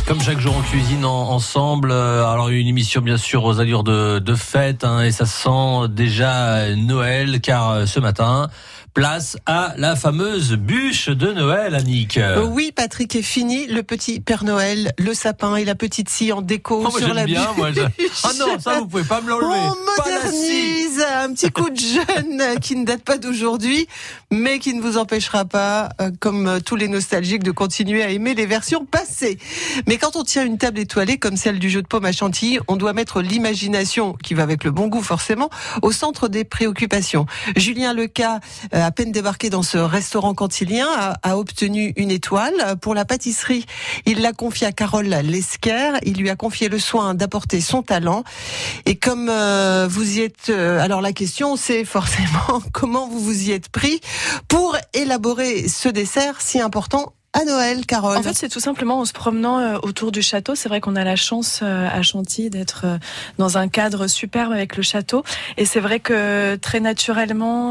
Comme chaque jour, on cuisine ensemble. Alors, une émission, bien sûr, aux allures de fête, et ça sent déjà Noël, car ce matin, place à la fameuse bûche de Noël, Annick. Oui, Patrick, est fini le petit Père Noël, le sapin et la petite scie en déco sur la bûche. Ah non, ça, vous pouvez pas me l'enlever. On modernise un petit coup de jeune qui ne date pas d'aujourd'hui, mais qui ne vous empêchera pas, comme tous les nostalgiques, de continuer à aimer les versions passées. Mais quand on tient une table étoilée comme celle du jeu de paume à Chantilly, on doit mettre l'imagination, qui va avec le bon goût forcément, au centre des préoccupations. Julien Leca, à peine débarqué dans ce restaurant cantilien, a obtenu une étoile. Pour la pâtisserie, il l'a confiée à Carole Lesquer. Il lui a confié le soin d'apporter son talent. Et comme vous y êtes... alors la question, c'est forcément comment vous vous y êtes pris pour élaborer ce dessert si important à Noël, Carole. En fait, c'est tout simplement en se promenant autour du château. C'est vrai qu'on a la chance à Chantilly d'être dans un cadre superbe avec le château. Et c'est vrai que très naturellement,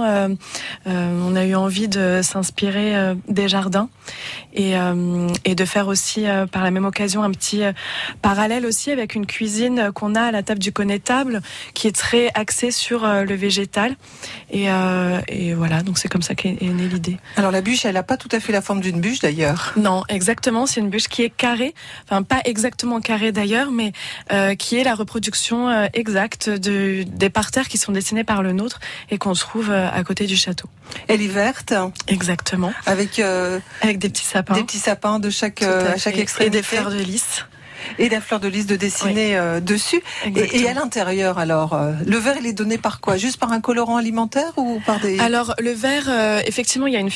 on a eu envie de s'inspirer des jardins et de faire aussi par la même occasion un petit parallèle aussi avec une cuisine qu'on a à la table du connétable qui est très axée sur le végétal. Et voilà, donc c'est comme ça qu'est née l'idée. Alors la bûche, elle n'a pas tout à fait la forme d'une bûche d'ailleurs. Non, exactement. C'est une bûche qui est carrée, enfin pas exactement carrée d'ailleurs, mais qui est la reproduction exacte des parterres qui sont dessinés par le nôtre et qu'on trouve à côté du château. Elle est verte. Exactement. Avec des petits sapins. Des petits sapins de chaque extrémité. Et des fleurs de lys. Et la fleur de lys de dessiner dessus. Et à l'intérieur, alors, le verre, il est donné par quoi? Juste par un colorant alimentaire ou par des... Alors, le verre, effectivement, il y a une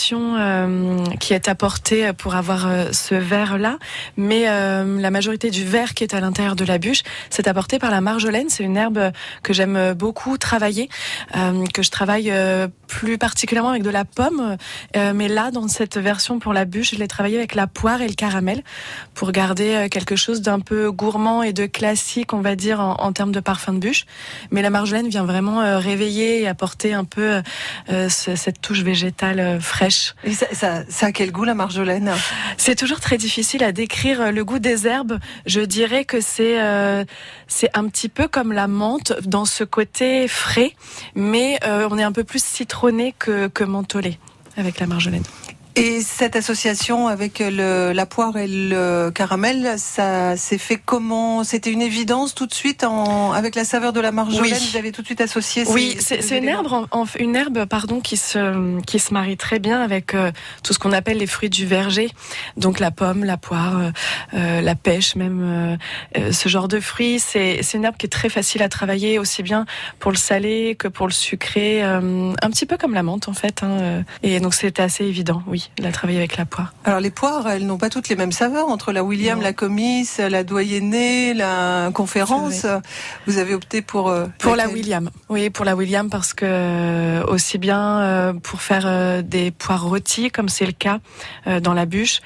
finition qui est apportée pour avoir ce verre-là, mais la majorité du verre qui est à l'intérieur de la bûche, c'est apporté par la marjolaine. C'est une herbe que j'aime beaucoup travailler, que je travaille plus particulièrement avec de la pomme, mais là, dans cette version pour la bûche, je l'ai travaillé avec la poire et le caramel pour garder quelque chose d'un peu gourmand et de classique, on va dire, en termes de parfum de bûche. Mais la marjolaine vient vraiment réveiller et apporter un peu cette touche végétale fraîche. Et ça a quel goût, la marjolaine? C'est toujours très difficile à décrire le goût des herbes. Je dirais que c'est un petit peu comme la menthe dans ce côté frais, mais on est un peu plus citronné que mentholé avec la marjolaine. Et cette association avec la poire et le caramel, ça s'est fait comment? C'était une évidence tout de suite avec la saveur de la marjolaine. Oui. Vous avez tout de suite associé. Oui, c'est une herbe, qui se marie très bien avec tout ce qu'on appelle les fruits du verger. Donc la pomme, la poire, la pêche, même ce genre de fruits. C'est une herbe qui est très facile à travailler, aussi bien pour le salé que pour le sucré, un petit peu comme la menthe en fait. Et donc c'était assez évident, oui. Il a travaillé avec la poire. Alors les poires, elles n'ont pas toutes les mêmes saveurs entre la William, la Comice, la Doyenné, la Conférence. Vous avez opté pour la William. Oui, pour la William parce que aussi bien pour faire des poires rôties comme c'est le cas dans la bûche,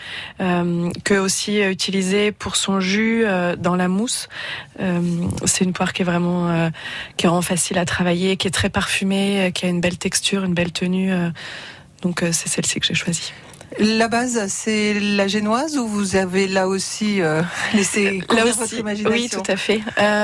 que aussi utilisée pour son jus dans la mousse. C'est une poire qui est vraiment facile à travailler, qui est très parfumée, qui a une belle texture, une belle tenue. Donc c'est celle-ci que j'ai choisie. La base, c'est la génoise ou vous avez là aussi laissé courir votre imagination? Oui, tout à fait.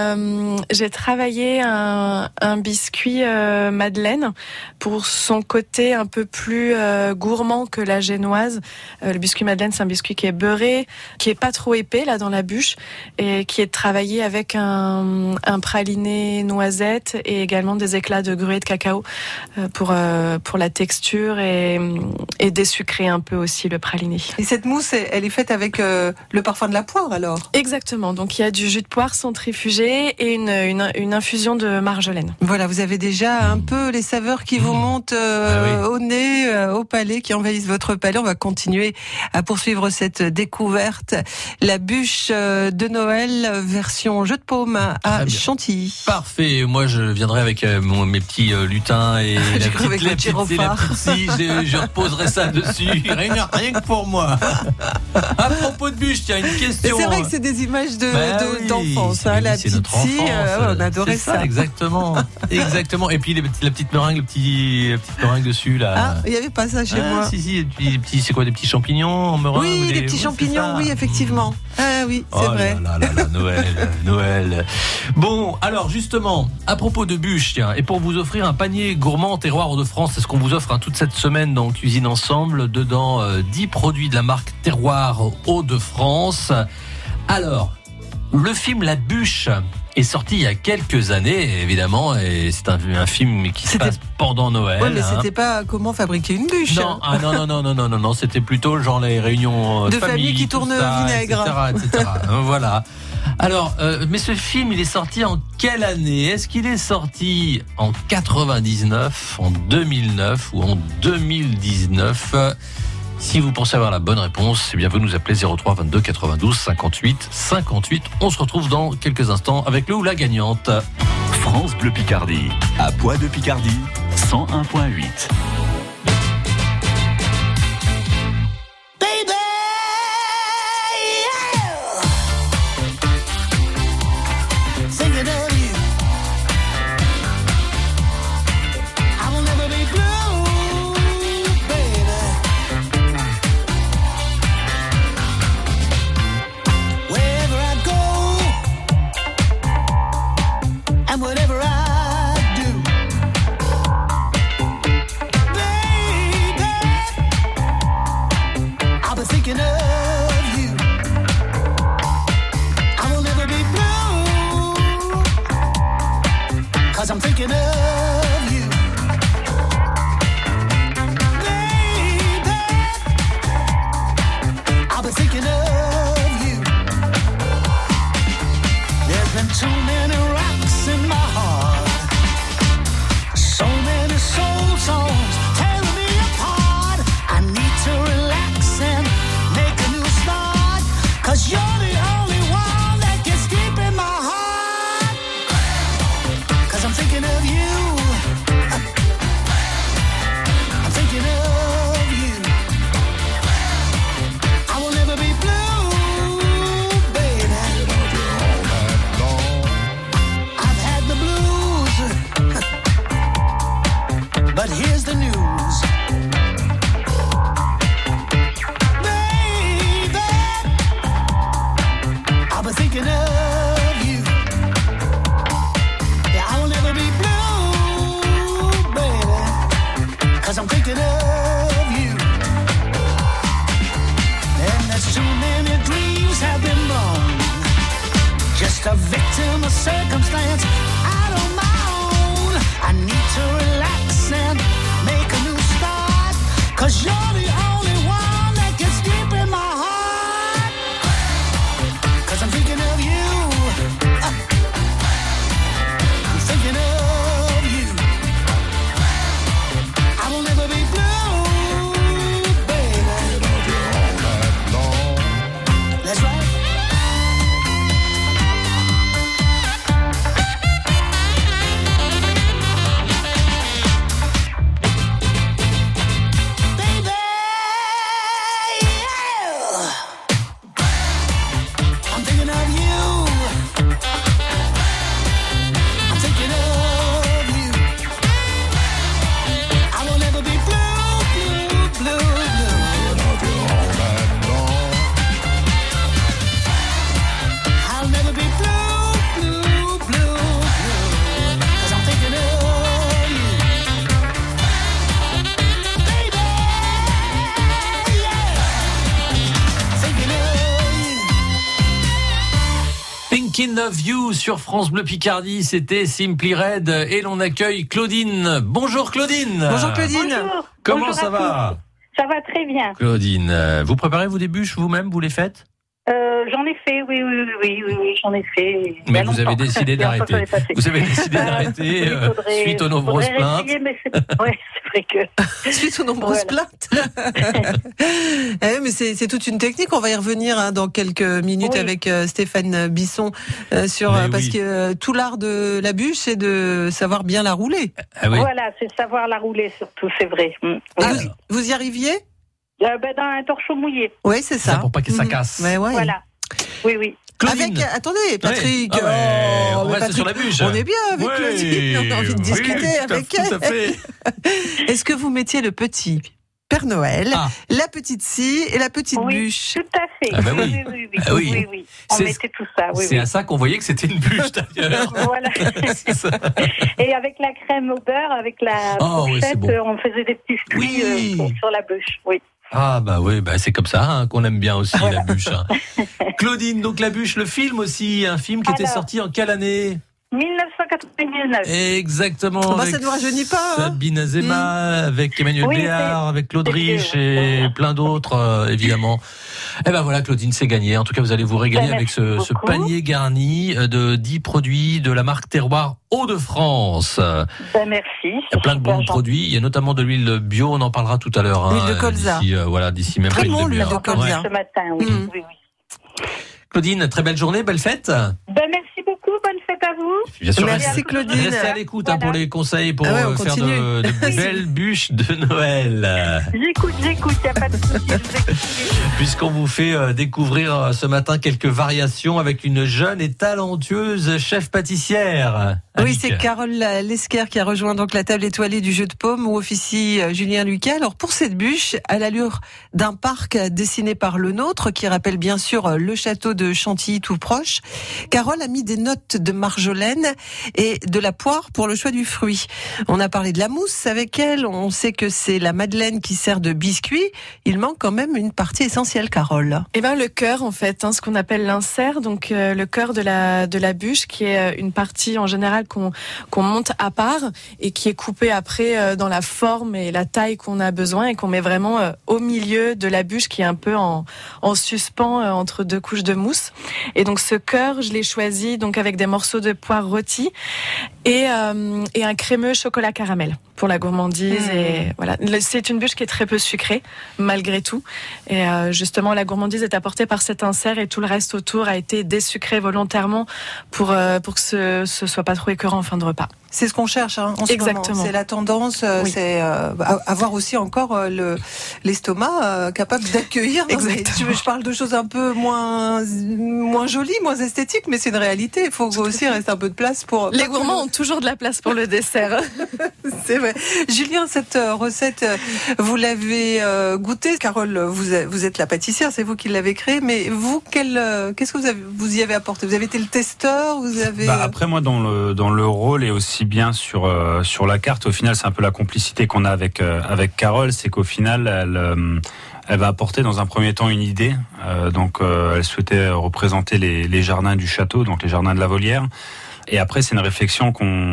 J'ai travaillé un biscuit Madeleine pour son côté un peu plus gourmand que la génoise. Le biscuit Madeleine, c'est un biscuit qui est beurré, qui est pas trop épais là dans la bûche et qui est travaillé avec un praliné noisette et également des éclats de gruau et de cacao pour la texture et désucrer un peu aussi le praliné. Et cette mousse, elle est faite avec le parfum de la poire alors? Exactement, donc il y a du jus de poire centrifugé et une infusion de marjolaine. Voilà, vous avez déjà un peu les saveurs qui vous montent au nez, au palais, qui envahissent votre palais. On va continuer à poursuivre cette découverte. La bûche de Noël, version jeu de paume à Chantilly. Parfait, moi je viendrai avec mes petits lutins et la petite scie, je reposerai ça dessus. Rien que pour moi. À propos de bûche, tiens, une question. C'est vrai que c'est des images d'enfance. La petite scie, on adorait ça. Exactement. Exactement. Et puis la petite meringue, la petite meringue dessus là. Ah, il n'y avait pas ça chez moi. Si, c'est quoi, des petits champignons en meringue? Oui, des petits champignons, oui, effectivement. Ah oui, c'est vrai. Là, Noël. Bon, alors justement, à propos de bûches, tiens, et pour vous offrir un panier gourmand terroir Hauts-de-France, c'est ce qu'on vous offre toute cette semaine dans Cuisine Ensemble. Dedans, 10 produits de la marque Terroir Hauts-de-France. Alors, le film La Bûche est sorti il y a quelques années, évidemment, et c'est un film qui se passe pendant Noël. Oui, mais c'était pas comment fabriquer une bûche. Non, c'était plutôt genre les réunions de famille qui tournent au vinaigre, etc. Voilà. Alors, mais ce film, il est sorti en quelle année? Est-ce qu'il est sorti en 99, en 2009 ou en 2019? Si vous pensez avoir la bonne réponse, eh bien vous nous appelez 03 22 92 58 58. On se retrouve dans quelques instants avec le ou la gagnante. France Bleu Picardie, à Poix de Picardie, 101.8. Whatever I do, a victim of circumstance out on my own. I need to relax and make a new start, 'cause you're the only one that gets deep in my heart. 'Cause I'm thinking of you. I'm thinking of you. I will never be blue, baby. That's right. Thinking of You sur France Bleu Picardie, c'était Simply Red et l'on accueille Claudine. Bonjour Claudine. Bonjour Claudine. Bonjour. Comment Bonjour ça va? Ça va très bien. Claudine, vous préparez vos bûches vous-même, vous les faites? J'en ai fait, oui, j'en ai fait. Mais vous avez décidé d'arrêter. Vous avez décidé d'arrêter suite aux nombreuses plaintes. Mais c'est vrai que... Suite aux nombreuses plaintes. Mais c'est toute une technique. On va y revenir dans quelques minutes avec Stéphane Bisson parce que tout l'art de la bûche, c'est de savoir bien la rouler. Ah oui. Voilà, c'est de savoir la rouler surtout, c'est vrai. Vous y arriviez? Dans un torchon mouillé. Oui, c'est ça. Pour pas que ça casse. Ouais. Voilà. Oui. Claudine. Attendez, Patrick. Ouais. Ah ouais, on reste Patrick, sur la bûche. On est bien avec Claudine. On a envie de discuter avec tout à elle. fait. Est-ce que vous mettiez le petit Père Noël, la petite scie et la petite bûche? Tout à fait. Ah bah oui. Oui. On mettait tout ça. C'est à ça qu'on voyait que c'était une bûche d'ailleurs. Voilà. Et avec la crème au beurre, avec la fourchette, on faisait des petits fruits sur la bûche. Oui. Ah bah oui, c'est comme ça qu'on aime bien aussi la bûche. Claudine, donc la bûche, le film aussi, un film qui était sorti en quelle année? 1999. Exactement. Avec ça ne nous rajeunit pas. Sabine Azema, avec Emmanuel Béard, avec Claude Rich et plein d'autres, évidemment. Et ben voilà, Claudine, c'est gagné. En tout cas, vous allez vous régaler avec ce panier garni de 10 produits de la marque Terroir Hauts-de-France. Merci. Il y a plein de bons produits. Il y a notamment de l'huile bio. On en parlera tout à l'heure. L'huile de colza. D'ici même très bon, l'huile de colza. Ce matin, oui. Claudine, très belle journée, belle fête. Merci beaucoup, bonne fête à vous. Bien sûr, merci Claudine. Restez à l'écoute pour les conseils pour faire continue. de belles bûches de Noël. J'écoute, il n'y a pas de souci. Puisqu'on vous fait découvrir ce matin quelques variations avec une jeune et talentueuse chef pâtissière. Oui, c'est Carole Lesquer qui a rejoint donc la table étoilée du jeu de paume où officie Julien Lucas. Alors pour cette bûche, à l'allure d'un parc dessiné par le nôtre, qui rappelle bien sûr le château de Chantilly tout proche, Carole a mis des notes de marjolaine et de la poire pour le choix du fruit. On a parlé de la mousse avec elle, on sait que c'est la madeleine qui sert de biscuit. Il manque quand même une partie essentielle, Carole. Eh ben le cœur en fait, ce qu'on appelle l'insert, donc le cœur de la bûche, qui est une partie en général qu'on monte à part et qui est coupée après dans la forme et la taille qu'on a besoin et qu'on met vraiment au milieu de la bûche, qui est un peu en suspens entre deux couches de mousse. Et donc ce cœur, je l'ai choisi donc avec des morceaux de poire rôtis et un crémeux chocolat caramel pour la gourmandise. Et voilà, c'est une bûche qui est très peu sucrée malgré tout. Et justement, la gourmandise est apportée par cet insert et tout le reste autour a été désucré volontairement pour que ce soit pas trop écœurant en fin de repas. C'est ce qu'on cherche en ce Exactement. moment. C'est la tendance, c'est avoir aussi encore l'estomac capable d'accueillir. Je parle de choses un peu moins jolies, moins esthétiques, mais c'est une réalité. Il faut aussi rester un peu de place pour... Les gourmands ont toujours de la place pour le dessert. C'est vrai. Julien, cette recette, vous l'avez goûtée. Carole, vous êtes la pâtissière, c'est vous qui l'avez créée. Mais vous, qu'est-ce que vous y avez apporté? Vous avez été le testeur? Après, moi, dans le rôle et aussi bien sur la carte, au final, c'est un peu la complicité qu'on a avec Carole, c'est qu'au final, elle va apporter dans un premier temps une idée. Elle souhaitait représenter les jardins du château, donc les jardins de la Volière. Et après, c'est une réflexion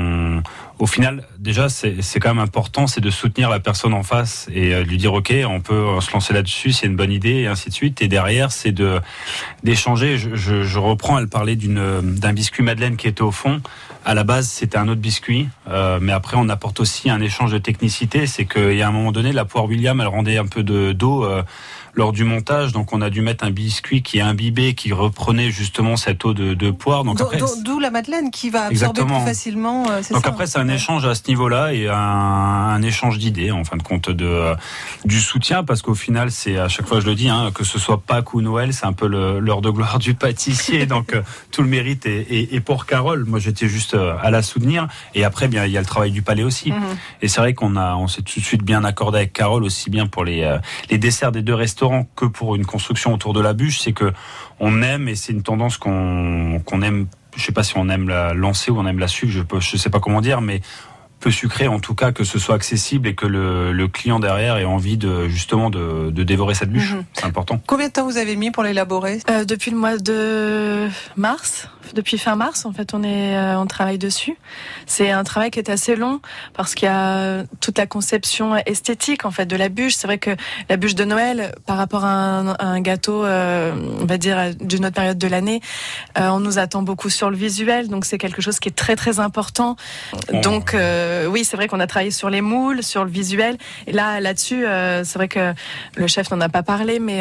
au final, déjà, c'est quand même important, c'est de soutenir la personne en face et lui dire, OK, on peut se lancer là-dessus, c'est une bonne idée, et ainsi de suite. Et derrière, c'est d'échanger. Je reprends, elle parlait d'un biscuit madeleine qui était au fond. À la base, c'était un autre biscuit, mais après, on apporte aussi un échange de technicité. C'est qu'il y a un moment donné, la poire William, elle rendait un peu d'eau lors du montage, donc on a dû mettre un biscuit qui est imbibé, qui reprenait justement cette eau de poire. Donc d'où la madeleine qui va absorber plus facilement. Donc après, c'est un échange à ce niveau-là et un échange d'idées, en fin de compte, du soutien, parce qu'au final, c'est à chaque fois je le dis, que ce soit Pâques ou Noël, c'est un peu l'heure de gloire du pâtissier. Donc tout le mérite est pour Carole. Moi, j'étais juste à la soutenir. Et après, bien, il y a le travail du palais aussi. Et c'est vrai qu'on s'est tout de suite bien accordé avec Carole, aussi bien pour les desserts des deux restaurants que pour une construction autour de la bûche. C'est que on aime, et c'est une tendance qu'on aime. Je sais pas si on aime la lancer ou on aime la suivre. Je sais pas comment dire, mais peu sucré, en tout cas, que ce soit accessible et que le client derrière ait envie justement de dévorer cette bûche. C'est important. Combien de temps vous avez mis pour l'élaborer? Depuis le mois de mars. Depuis fin mars, en fait, on travaille dessus. C'est un travail qui est assez long parce qu'il y a toute la conception esthétique, en fait, de la bûche. C'est vrai que la bûche de Noël, par rapport à un gâteau, on va dire, d'une autre période de l'année, on nous attend beaucoup sur le visuel. Donc, c'est quelque chose qui est très, très important. Donc, oui, c'est vrai qu'on a travaillé sur les moules, sur le visuel. Et là-dessus, c'est vrai que le chef n'en a pas parlé, mais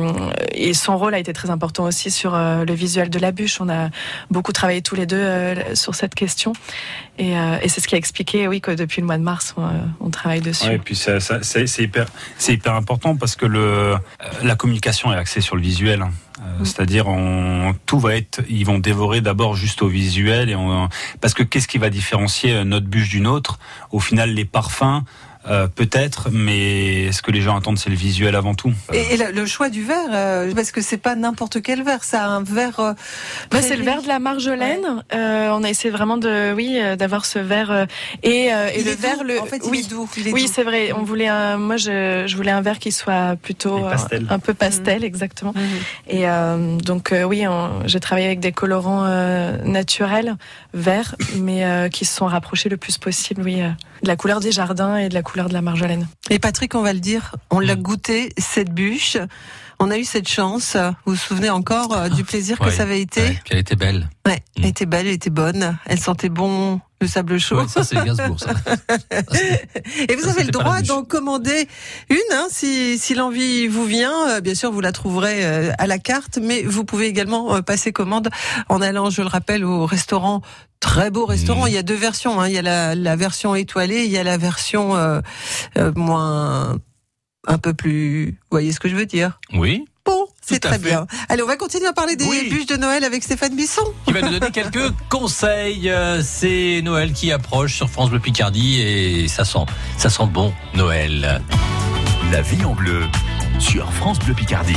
et son rôle a été très important aussi sur le visuel de la bûche. On a beaucoup travaillé tous les deux sur cette question. Et c'est ce qui a expliqué, oui, que depuis le mois de mars, on travaille dessus. Ouais, et puis c'est hyper important parce que la communication est axée sur le visuel. C'est-à-dire, ils vont dévorer d'abord juste au visuel, parce que qu'est-ce qui va différencier notre bûche d'une autre ? Au final, les parfums. Peut-être, mais ce que les gens attendent, c'est le visuel avant tout. Et le choix du verre, parce que c'est pas n'importe quel verre, ça a un verre. C'est le verre de la Marjolaine. Ouais. On a essayé vraiment d'avoir ce verre et le verre. En fait, il est doux. Oui, c'est vrai. On voulait moi, je voulais un verre qui soit plutôt un peu pastel, exactement. Et donc j'ai travaillé avec des colorants naturels, verts, mais qui se sont rapprochés le plus possible, de la couleur des jardins et de la couleur de la Marjolaine. Et Patrick, on va le dire, on l'a goûté, cette bûche. On a eu cette chance. Vous vous souvenez encore du plaisir que ça avait été ? Ouais, elle était belle. Ouais, elle était belle, elle était bonne. Elle sentait bon le sable chaud. Ouais, ça, c'est Gainsbourg, ça. Et vous avez le droit d'en commander une, si l'envie vous vient. Bien sûr, vous la trouverez à la carte, mais vous pouvez également passer commande en allant, je le rappelle, au restaurant. Très beau restaurant. Il y a deux versions. Il y a la version étoilée, il y a la version moins, un peu plus. Vous voyez ce que je veux dire ? Oui. Bon, c'est très bien. Allez, on va continuer à parler des bûches de Noël avec Stéphane Bisson. Qui va nous donner quelques conseils. C'est Noël qui approche sur France Bleu Picardie et ça sent bon Noël. La vie en bleu sur France Bleu Picardie.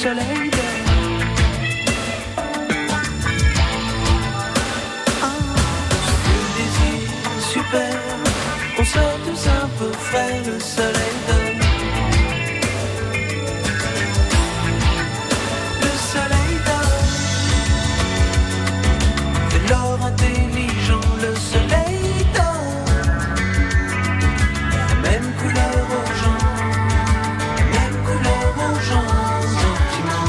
soleil donne. Super, on soit tous un peu frais, le soleil donne. Le soleil donne. De l'or intelligent, le soleil donne. La même couleur aux gens, la même couleur aux gens, gentiment.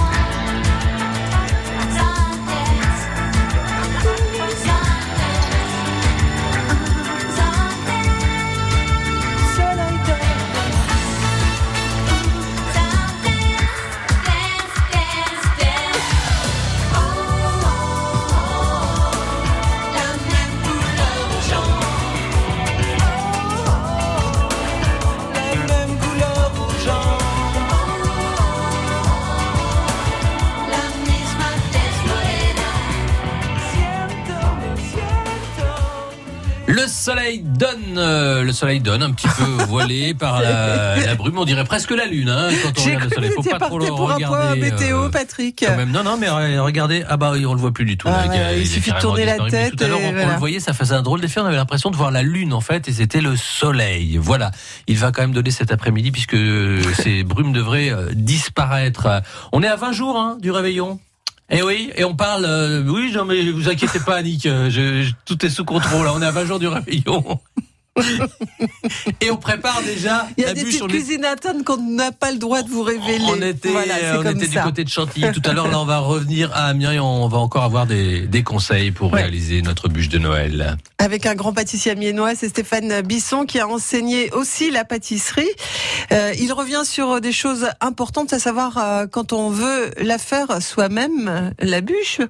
Le soleil donne un petit peu voilé par la brume, on dirait presque la lune quand on regarde le soleil. Faut pas trop le regarder. Un point météo, Patrick. Quand même. Non, mais regardez, on le voit plus du tout. Il suffit de tourner la tête. Tout à l'heure, on le voyait, ça faisait un drôle d'effet. On avait l'impression de voir la lune en fait, et c'était le soleil. Voilà. Il va quand même donner cet après-midi puisque ces brumes devraient disparaître. On est à 20 jours du réveillon. Et oui, et on parle. Oui, non, mais vous inquiétez pas, Annick. Tout est sous contrôle. On est à 20 jours du réveillon. Et on prépare déjà. Il y a des petites cuisines internes qu'on n'a pas le droit de vous révéler. On était du côté de Chantilly tout à l'heure. Là, on va revenir à Amiens et on va encore avoir des conseils pour réaliser notre bûche de Noël. Avec un grand pâtissier amiénois, c'est Stéphane Bisson qui a enseigné aussi la pâtisserie. Il revient sur des choses importantes, à savoir quand on veut la faire soi-même, la bûche.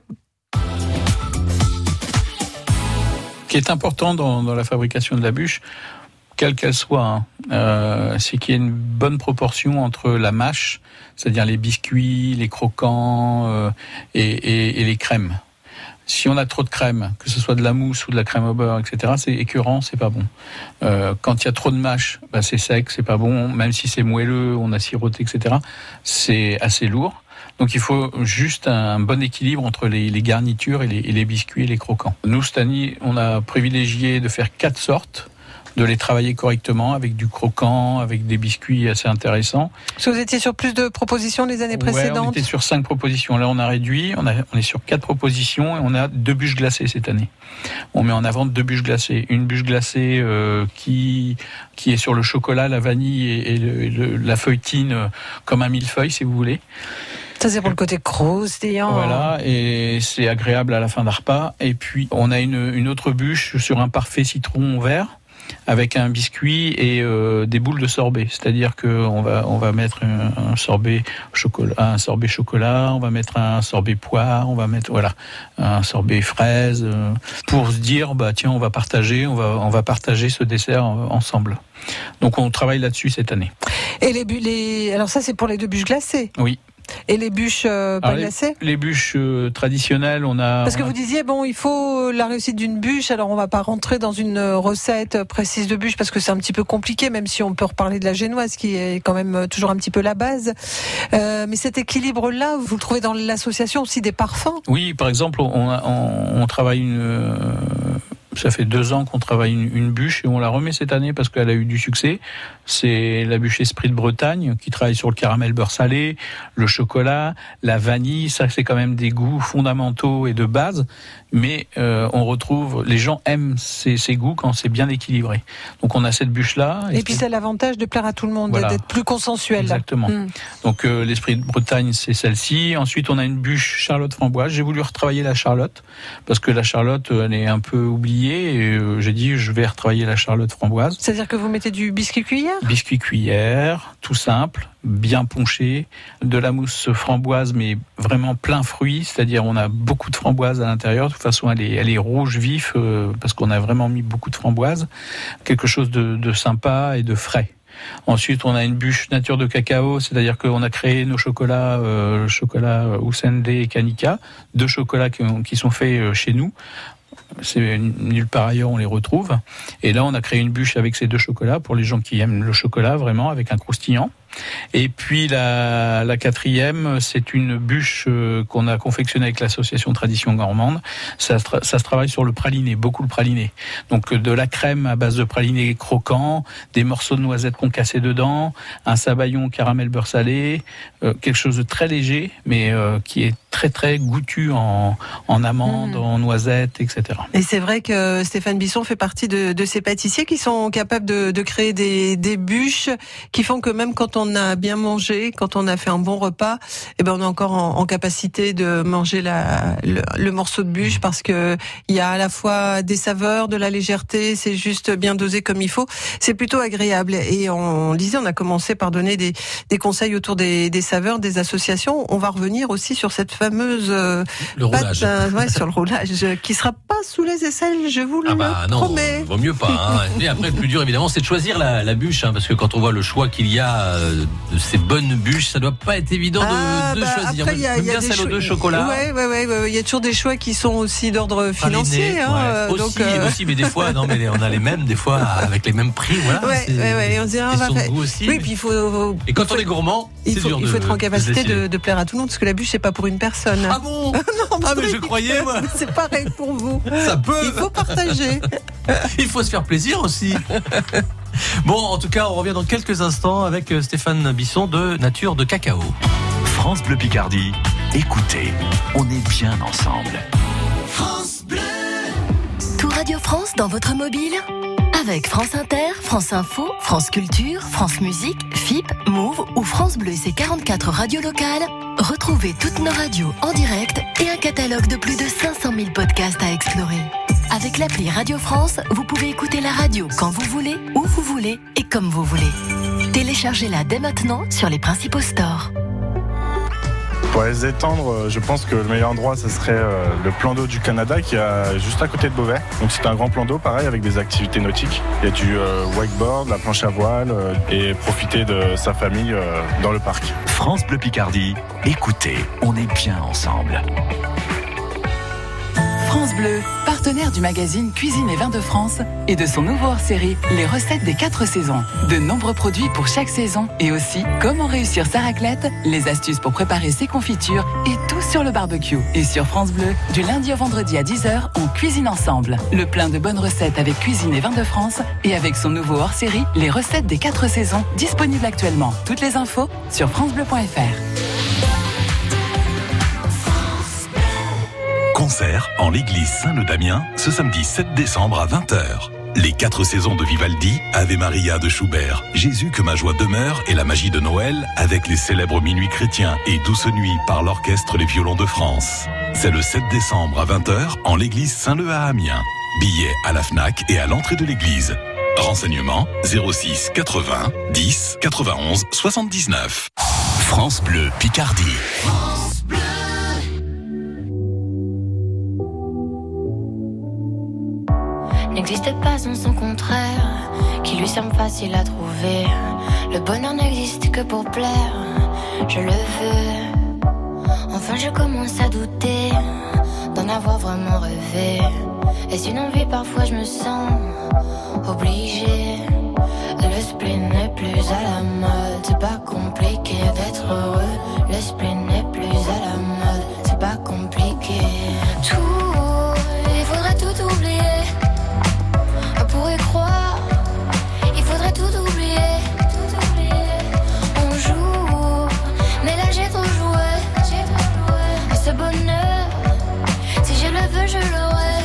Ce qui est important dans la fabrication de la bûche, quelle qu'elle soit, c'est qu'il y ait une bonne proportion entre la mâche, c'est-à-dire les biscuits, les croquants et les crèmes. Si on a trop de crème, que ce soit de la mousse ou de la crème au beurre, etc., c'est écœurant, c'est pas bon. Quand il y a trop de mâche, c'est sec, c'est pas bon. Même si c'est moelleux, on a siroté, etc., c'est assez lourd. Donc il faut juste un bon équilibre entre les garnitures et les biscuits et les croquants. Nous, cette année, on a privilégié de faire 4 sortes, de les travailler correctement avec du croquant, avec des biscuits assez intéressants. Parce que vous étiez sur plus de propositions les années précédentes ? On était sur 5 propositions. Là, on a réduit. On est sur 4 propositions et on a 2 bûches glacées cette année. On met en avant 2 bûches glacées. Une bûche glacée qui est sur le chocolat, la vanille et la feuilletine comme un millefeuille, si vous voulez. Ça, c'est pour le côté croustillant. Voilà, et c'est agréable à la fin d'un repas. Et puis, on a une autre bûche sur un parfait citron vert avec un biscuit et des boules de sorbet. C'est-à-dire qu'on va mettre un sorbet chocolat, on va mettre un sorbet poire, on va mettre un sorbet fraise pour se dire tiens, on va partager ce dessert ensemble. Donc on travaille là-dessus cette année. Et alors ça, c'est pour les 2 bûches glacées. Oui. Et les bûches pas glacées ? Les bûches traditionnelles, Parce que vous disiez, il faut la réussite d'une bûche, alors on va pas rentrer dans une recette précise de bûche, parce que c'est un petit peu compliqué, même si on peut reparler de la génoise, qui est quand même toujours un petit peu la base. Mais cet équilibre-là, vous le trouvez dans l'association aussi des parfums ? Oui, par exemple, on travaille ça fait 2 ans qu'on travaille une bûche et on la remet cette année parce qu'elle a eu du succès. C'est la bûche Esprit de Bretagne qui travaille sur le caramel beurre salé, le chocolat, la vanille. Ça, c'est quand même des goûts fondamentaux et de base. Mais on retrouve, les gens aiment ces goûts quand c'est bien équilibré. Donc on a cette bûche-là. Et puis c'est l'avantage de plaire à tout le monde, d'être plus consensuel. Exactement. Donc l'Esprit de Bretagne, c'est celle-ci. Ensuite, on a une bûche Charlotte framboise. J'ai voulu retravailler la Charlotte parce que la Charlotte, elle est un peu oubliée. Et j'ai dit, je vais retravailler la Charlotte framboise. C'est-à-dire que vous mettez du biscuit cuillère ? Biscuit cuillère, tout simple, bien ponché, de la mousse framboise, mais vraiment plein fruit, c'est-à-dire on a beaucoup de framboise à l'intérieur. De toute façon, elle est rouge vif parce qu'on a vraiment mis beaucoup de framboise. Quelque chose de sympa et de frais. Ensuite, on a une bûche nature de cacao, c'est-à-dire qu'on a créé nos chocolats, chocolat Oussende et Kanika, 2 chocolats qui sont faits chez nous. C'est nulle part ailleurs on les retrouve. Et là, on a créé une bûche avec ces 2 chocolats pour les gens qui aiment le chocolat vraiment, avec un croustillant. Et puis la quatrième, c'est une bûche qu'on a confectionnée avec l'association Tradition Gourmande. Ça se travaille sur le praliné, beaucoup le praliné. Donc de la crème à base de praliné croquant, des morceaux de noisettes concassés dedans, un sabayon caramel beurre salé, quelque chose de très léger, mais qui est très très goûtu en amandes, en noisettes, etc. Et c'est vrai que Stéphane Bisson fait partie de ces pâtissiers qui sont capables de créer des bûches qui font que même quand on a bien mangé, quand on a fait un bon repas, eh ben on est encore en capacité de manger le morceau de bûche parce que il y a à la fois des saveurs, de la légèreté, c'est juste bien dosé comme il faut. C'est plutôt agréable. Et on a commencé par donner des conseils autour des saveurs, des associations. On va revenir aussi sur cette fameuse le roulage. Sur le roulage, qui sera pas sous les aisselles, je vous le promets. Non, vaut mieux pas. Hein. Et après, le plus dur, évidemment, c'est de choisir la bûche, parce que quand on voit le choix qu'il y a de ces bonnes bûches, ça doit pas être évident de choisir. Après, il y a bien celle aux 2 chocolats. Ouais. Il y a toujours des choix qui sont aussi d'ordre financier. Aussi, mais des fois, on a les mêmes, des fois, avec les mêmes prix. Voilà. Ouais. On se dit, aussi. Oui, puis il faut. Et quand on est gourmand, il faut être en capacité de plaire à tout le monde, parce que la bûche, c'est pas pour une personne. Ah bon? Non, mais je croyais, moi. C'est pareil pour vous. Ça peut. Il faut partager. Il faut se faire plaisir aussi. Bon, en tout cas, on revient dans quelques instants avec Stéphane Bisson de Nature de Cacao. France Bleu Picardie, écoutez, on est bien ensemble. France Bleu. Tout Radio France dans votre mobile. Avec France Inter, France Info, France Culture, France Musique, FIP, Move ou France Bleu et ses 44 radios locales, retrouvez toutes nos radios en direct et un catalogue de plus de 500 000 podcasts à explorer. Avec l'appli Radio France, vous pouvez écouter la radio quand vous voulez, où vous voulez et comme vous voulez. Téléchargez-la dès maintenant sur les principaux stores. Pour aller se détendre, je pense que le meilleur endroit, ce serait le plan d'eau du Canada qui est juste à côté de Beauvais. Donc c'est un grand plan d'eau, pareil, avec des activités nautiques. Il y a du wakeboard, la planche à voile et profiter de sa famille dans le parc. France Bleu Picardie, écoutez, on est bien ensemble. France Bleu, partenaire du magazine Cuisine et Vins de France et de son nouveau hors-série Les recettes des 4 saisons. De nombreux produits pour chaque saison et aussi comment réussir sa raclette, les astuces pour préparer ses confitures et tout sur le barbecue. Et sur France Bleu, du lundi au vendredi à 10h, on cuisine ensemble. Le plein de bonnes recettes avec Cuisine et Vins de France et avec son nouveau hors-série Les recettes des 4 saisons, disponible actuellement. Toutes les infos sur francebleu.fr. Concert en l'église Saint-Le-Damien ce samedi 7 décembre à 20h. Les 4 saisons de Vivaldi, Ave Maria de Schubert, Jésus que ma joie demeure et la magie de Noël avec les célèbres minuits chrétiens et Douce nuit par l'orchestre Les Violons de France. C'est le 7 décembre à 20h en l'église Saint-Le à Amiens. Billets à la Fnac et à l'entrée de l'église. Renseignements 06 80 10 91 79. France Bleu Picardie. France Bleu. N'existe pas sans son contraire, qui lui semble facile à trouver. Le bonheur n'existe que pour plaire, je le veux. Enfin je commence à douter d'en avoir vraiment rêvé. Est-ce une envie? Parfois je me sens obligée. Le spleen n'est plus à la mode, c'est pas compliqué d'être heureux. Le spleen n'est plus à la mode, c'est pas compliqué. Il faudrait tout oublier. Pour y croire, il faudrait tout oublier. On joue, mais là j'ai trop joué. Ce bonheur, si je le veux, je l'aurai.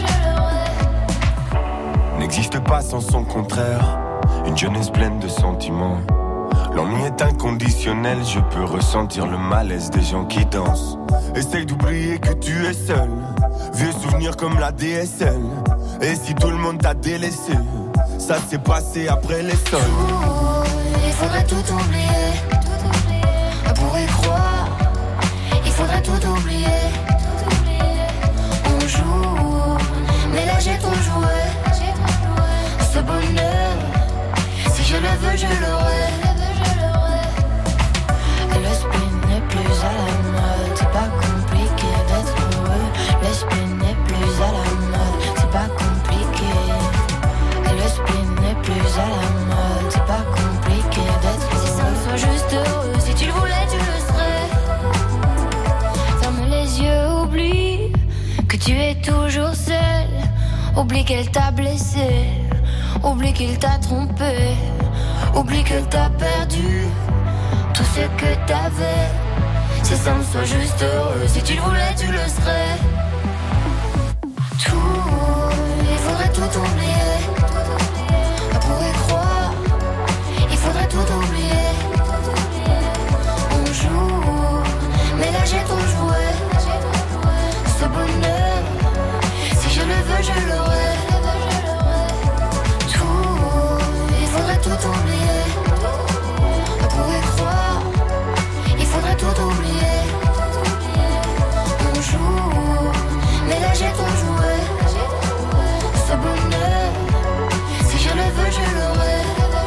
N'existe pas sans son contraire, une jeunesse pleine de sentiments. L'ennui est inconditionnel, je peux ressentir le malaise des gens qui dansent. Essaye d'oublier que tu es seul, vieux souvenirs comme la DSL. Et si tout le monde t'a délaissé, ça s'est passé après les sols. Il faudrait tout oublier. Pour y croire, il faudrait tout oublier. On joue, mais là j'ai trop joué. Ce bonheur, si je le veux, je l'aurai. Le spleen n'est plus à la mode, c'est pas compliqué d'être heureux. Le spleen n'est plus à la mode, c'est pas compliqué. Le spleen n'est plus à la mode, c'est pas compliqué d'être heureux. Oublie qu'elle t'a blessé, oublie qu'il t'a trompé, oublie que t'as perdu tout ce que t'avais. C'est simple, sois juste heureux. Si tu le voulais, tu le serais. Il faudrait tout oublier. On pourrait croire, il faudrait tout oublier. On joue, mais là j'ai ton jouet. Ce bonheur, si je le veux, je l'aurai. Il faudrait tout oublier. On pourrait croire, il faudrait tout oublier. On joue, mais là j'ai ton jouet. Ce bonheur, si je le veux, je l'aurai.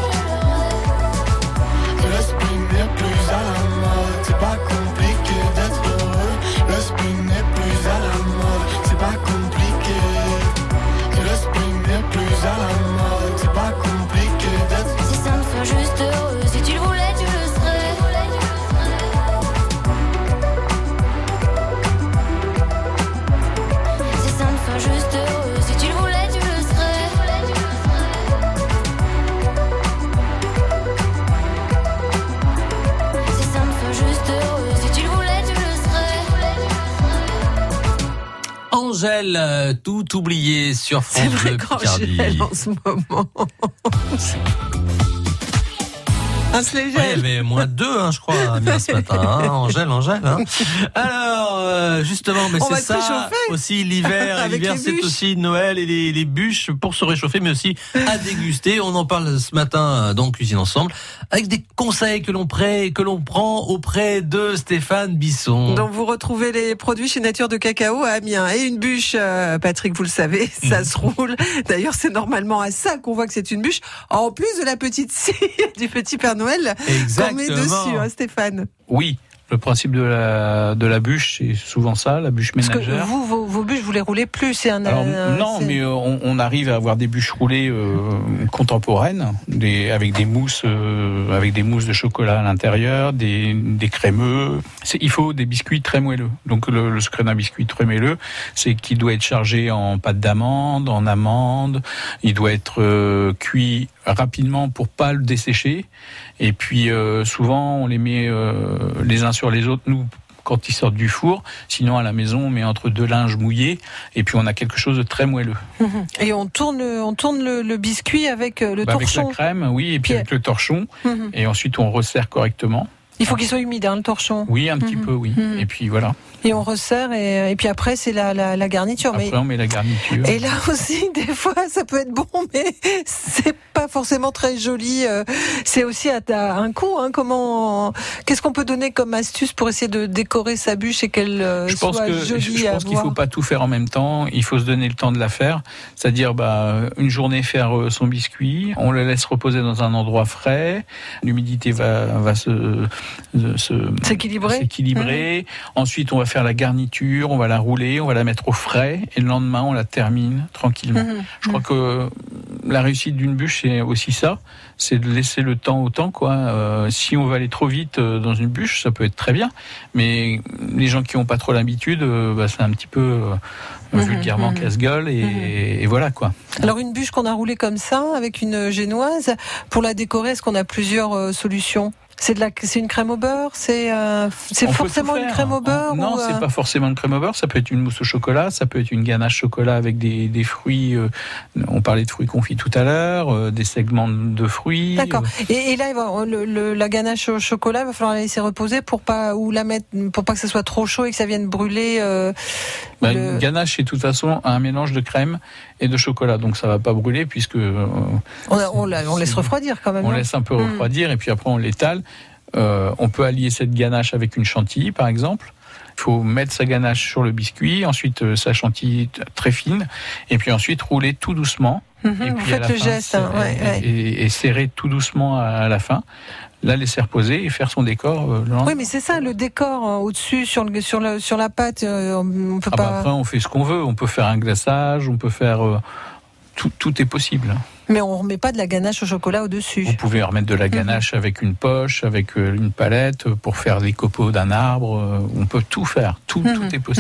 Le spin n'est plus à la mode, c'est pas compliqué d'être heureux. Le spin n'est plus à la mode, c'est pas compliqué. Le spin n'est plus à la mode, c'est pas compliqué d'être. C'est simple, sois juste heureux. Si tu le voulais, tu le serais. C'est simple, sois juste heureux. Si tu le voulais, tu le serais. C'est simple, sois juste heureux. Si tu le voulais, tu le serais. Angèle, tout oublié sur France Bleu Picardie. En ce moment. Un Ouais, il y avait moins 2, je crois, bien ce matin. Angèle. Alors, justement, mais On va c'est se ça réchauffer. aussi l'hiver. Avec L'hiver, les c'est bûches. aussi Noël et les bûches pour se réchauffer, mais aussi à déguster. On en parle ce matin dans Cuisine Ensemble, avec des conseils que l'on prend auprès de Stéphane Bisson. Donc vous retrouvez les produits chez Nature de Cacao à Amiens. Et une bûche, Patrick, vous le savez, ça se roule. D'ailleurs, c'est normalement à ça qu'on voit que c'est une bûche. En plus de la petite cire du petit Père Noël qu'on met dessus, Stéphane. Oui. Le principe de la bûche, c'est souvent ça, la bûche Parce que ménagère. vous, vos bûches, vous les roulez plus, c'est un... Alors, non, mais on arrive à avoir des bûches roulées contemporaines, avec des mousses de chocolat à l'intérieur, des crémeux. Il faut des biscuits très moelleux. Donc le secret d'un biscuit très moelleux, c'est qu'il doit être chargé en pâte d'amande, en amande. Il doit être cuit rapidement pour pas le dessécher. Et puis souvent on les met les uns sur les autres, nous, quand ils sortent du four. Sinon, à la maison, on met entre 2 linges mouillés et puis on a quelque chose de très moelleux. Et on tourne le biscuit avec le torchon. Avec la crème, oui, et puis avec le torchon. Et ensuite, on resserre correctement. Il faut qu'il soit humide, le torchon. Oui, un petit peu, oui. Et puis voilà. Et on resserre et puis après c'est la garniture. Après on met la garniture. Et là aussi des fois ça peut être bon mais c'est pas forcément très joli. C'est aussi à un coût. Qu'est-ce qu'on peut donner comme astuce pour essayer de décorer sa bûche et qu'elle soit jolie Je pense qu'il faut pas tout faire en même temps. Il faut se donner le temps de la faire. C'est-à-dire une journée faire son biscuit. On le laisse reposer dans un endroit frais. L'humidité va s'équilibrer. Ensuite on va faire la garniture, on va la rouler, on va la mettre au frais et le lendemain on la termine tranquillement. Je crois que la réussite d'une bûche c'est aussi ça, c'est de laisser le temps au temps si on va aller trop vite dans une bûche, ça peut être très bien, mais les gens qui n'ont pas trop l'habitude, c'est un petit peu vulgairement casse-gueule et voilà quoi. Alors une bûche qu'on a roulée comme ça avec une génoise, pour la décorer, est-ce qu'on a plusieurs solutions ? C'est une crème au beurre, c'est forcément une crème au beurre. Non, c'est pas forcément une crème au beurre. Ça peut être une mousse au chocolat, ça peut être une ganache chocolat avec des fruits. On parlait de fruits confits tout à l'heure, des segments de fruits. D'accord. Et là, la ganache au chocolat, il va falloir la laisser reposer pour pas que ça soit trop chaud et que ça vienne brûler. Une ganache, c'est de toute façon un mélange de crème et de chocolat, donc ça va pas brûler puisque on laisse refroidir quand même. On laisse un peu refroidir et puis après on l'étale. On peut allier cette ganache avec une chantilly par exemple. Il faut mettre sa ganache sur le biscuit, ensuite sa chantilly très fine et puis ensuite rouler tout doucement. Et puis vous faites le geste et serrer tout doucement à la fin. La laisser reposer et faire son décor. Oui, mais c'est ça, le décor au-dessus sur la pâte. On peut pas. Après, on fait ce qu'on veut. On peut faire un glaçage, on peut faire tout est possible. Mais on remet pas de la ganache au chocolat au-dessus. Vous pouvez remettre de la ganache avec une poche, avec une palette pour faire les copeaux d'un arbre. On peut tout faire. Tout est possible.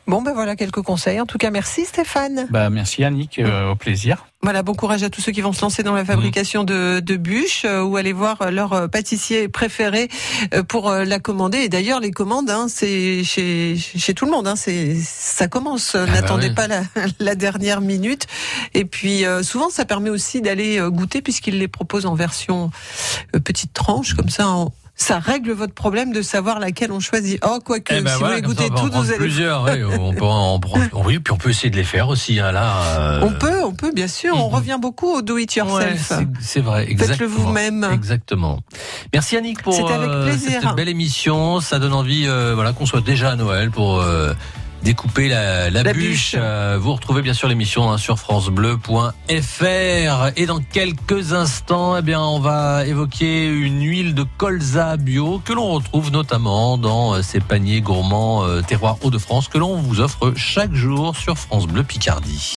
Bon, ben voilà quelques conseils. En tout cas, merci Stéphane. Merci Annick, au plaisir. Voilà, bon courage à tous ceux qui vont se lancer dans la fabrication de bûches ou aller voir leur pâtissier préféré pour la commander. Et d'ailleurs, les commandes, c'est chez tout le monde. Ça commence. N'attendez pas la dernière minute. Et puis, souvent, ça permet aussi d'aller goûter puisqu'ils les proposent en version petite tranche, comme ça. Ça règle votre problème de savoir laquelle on choisit. Oh, quoique, si vous voulez goûter toutes, vous allez... plusieurs, oui, puis on peut essayer de les faire aussi, là. On peut, bien sûr. On revient beaucoup au do-it-yourself. Ouais, c'est vrai, exactement. Faites-le vous-même. Exactement. Merci Annick pour cette belle émission. Ça donne envie, qu'on soit déjà à Noël pour découper la bûche. Vous retrouvez bien sûr l'émission sur francebleu.fr. Et dans quelques instants, on va évoquer une huile de colza bio que l'on retrouve notamment dans ces paniers gourmands terroir Hauts-de-France que l'on vous offre chaque jour sur France Bleu Picardie.